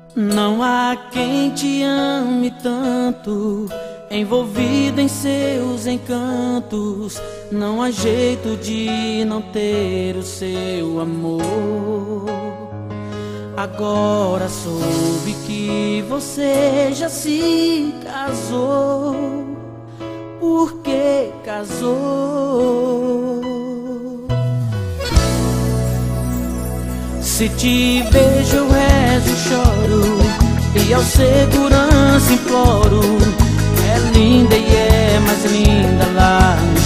Não há quem te ame tanto, envolvido em seus encantos. Não há jeito de não ter o seu amor. Agora soube que você já se casou. Por que casou? Se te vejo eu rezo, choro, e ao segurança imploro. É linda e é mais linda lá